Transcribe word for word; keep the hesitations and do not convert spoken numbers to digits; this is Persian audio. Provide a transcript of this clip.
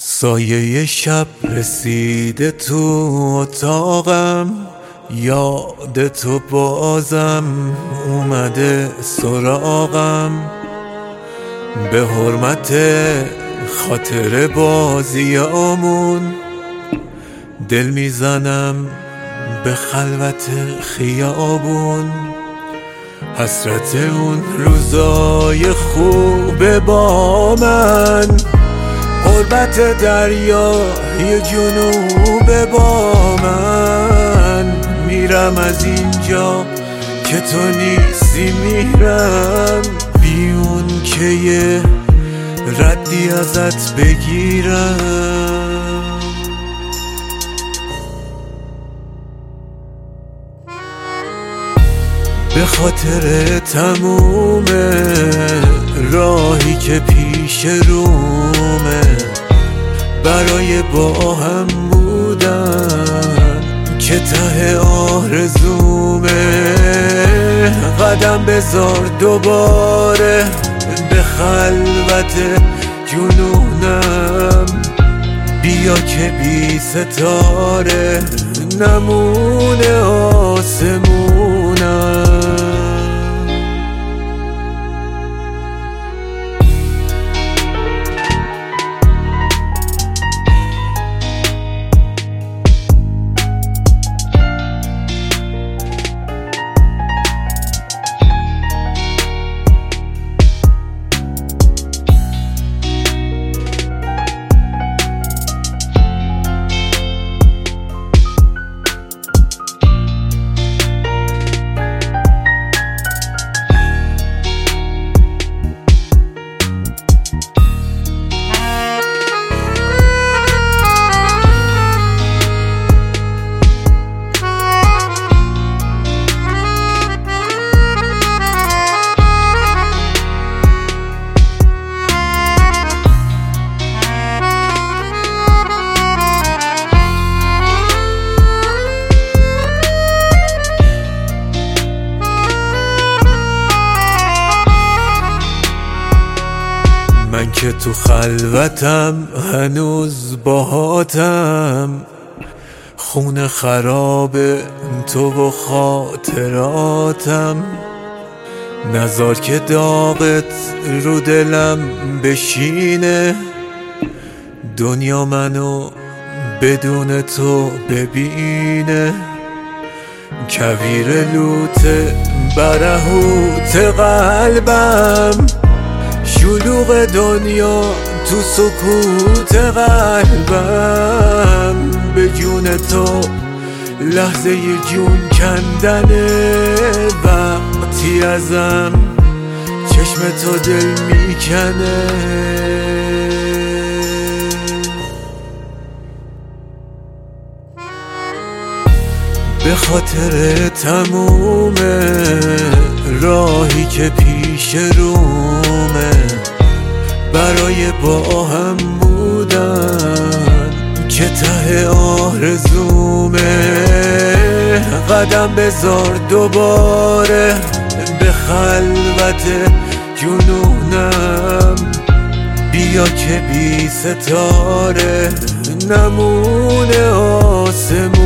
سایه شب رسیده تو اتاقم، یاد تو بازم اومده سراغم. به حرمت خاطر بازیامون دل میزنم به خلوت خیابون. حسرت اون روزای خوب با من، غربت دریای جنوب با من. میرم از اینجا که تو نیستی، میرم بیون که یه ردی ازت بگیرم. به خاطر تموم راهی که پیش رومه، برای با هم بودن که ته آرزومه. قدم بذار دوباره به خلوت جنونم، بیا که بی ستاره نمونه آسمونم. من که تو خلوتم هنوز باهاتم، خون خراب تو و خاطراتم. نذار که داغت رو دلم بشینه، دنیا منو بدون تو ببینه. کویر لوت برهوت قلبم، شلوغ دنیا تو سکوت قلبم. به جون تو لحظه جون کندنه، وقتی ازم چشم تو دل میکنه. به خاطر تموم راهی که پیش رومه، برای با هم بودن که ته آرزومه. قدم بذار دوباره به خلوت جنونم، بیا که بی ستاره نمونه آسمون.